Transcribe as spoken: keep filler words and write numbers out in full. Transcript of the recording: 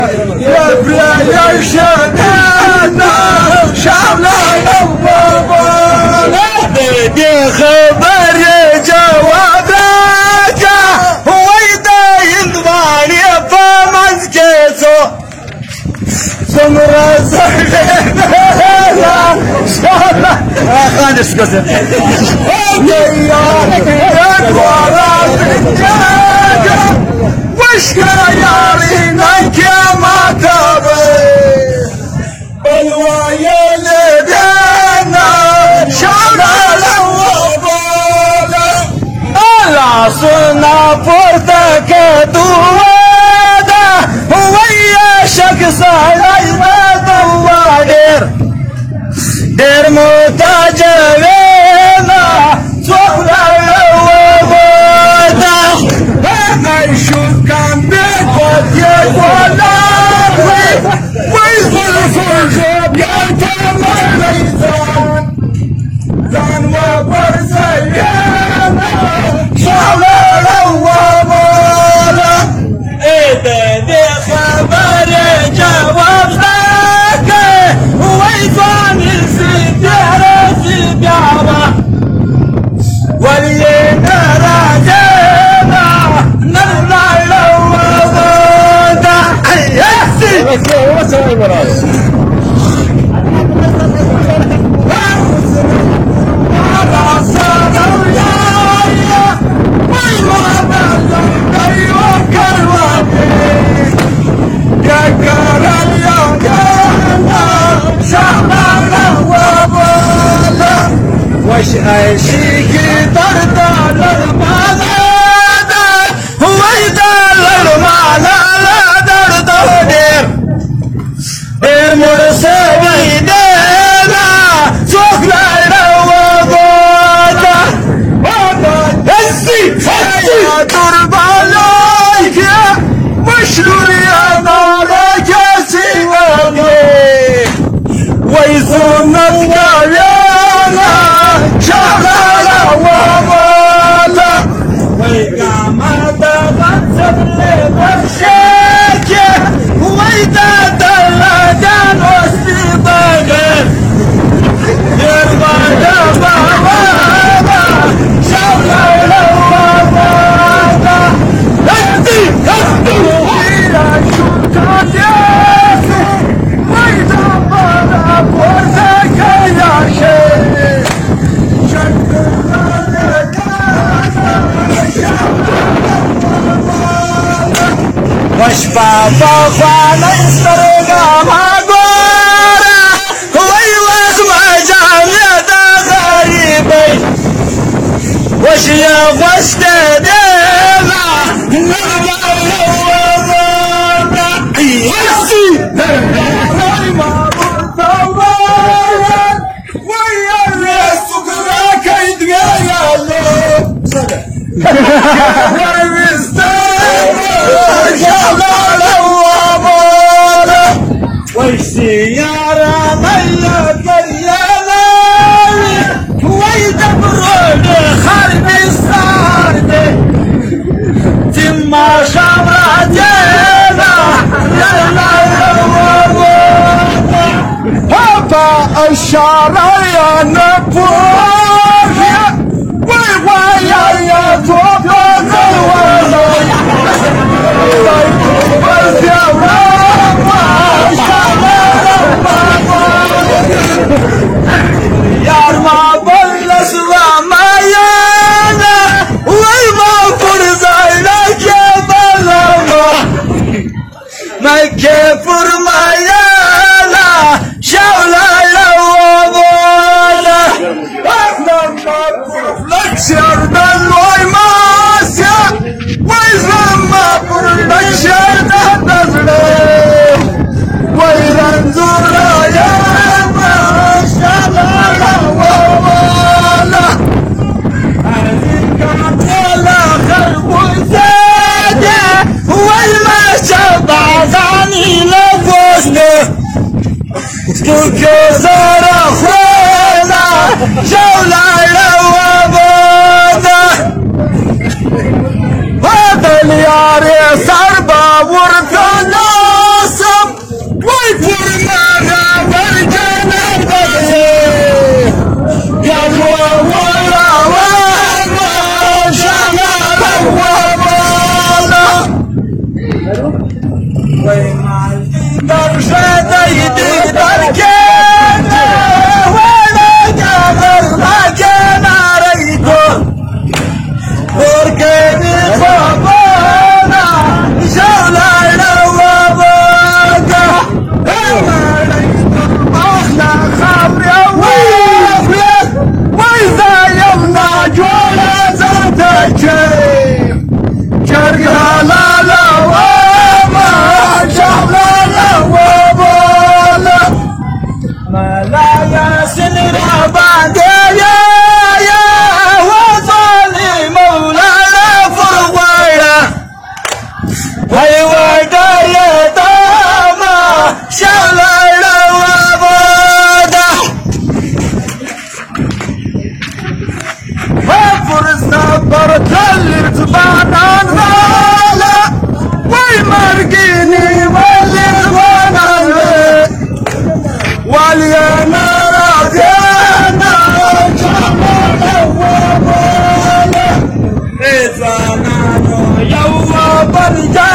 يا شدانا شعبنا نوبانا دي خبر جواب راجع هو يداين دواني فمن كيسو سمرا سحلنا شعبنا خانس قسم يا دوارا بالجاجة وشكرا يارينا كما تبي بالوايا لدينا شعرنا لوبالا الله صنع فرتك دوادا ويا شخص علينا دوادير دير متاجرين وش عيشيكي دردال المعنى هو يدال المعنى لا دردال دير دير مرسوي دينا سوق لا يروضونا هسي هسي دربالك يا مشلول يا نارك يا سيواني ويزونك يا شغالة ومالا ويقامة غنزب لبرشاكي ويدا دلدان وستيطاقر يرضى دبا وابا شغالة ومالا هدي هدي ويا شوكات ياسي ويدا بلا فرزك يا شيخ وش بابا خوانا يسترقى مقورة ويوك ما جامعة غريبي وش يغوش تدينا نرجع لوضانا يسي ما مرتبايا ويا الرسوك راك يدقى يا الله والسيارة مية كياناوي ويدبرون خرب الصارد تما شمرة جينا يلا يلا هبا الشارع يا نبوح ويوايا يا توبا نوالا بس يا رابا يار ما بلس رمايانا ويما فرزايلك يا بلما ما كفر مايانا شولا يوضونا احنا ما فرلك شردان ويماسيا ويزا ما فرلك شردان نزلي ويزا نزولا يا كوكوزارا خونا جولا لوابونا هذا الياري صربا ورثا ناس Way mal, darshada yidi darkena, wala jagar magena raito, porque mi favora, jala lawaga, amaraito, ahla khamri awafle, waiza yamna jola zatache, jargala lawa. Malaya sinira bandaya ya wazali maulana furwaya haywada ya dama shalala wabada fursa barkalit banan wala way margini واليانا راجعنا جمال وبولا إذا نانو يوم برجع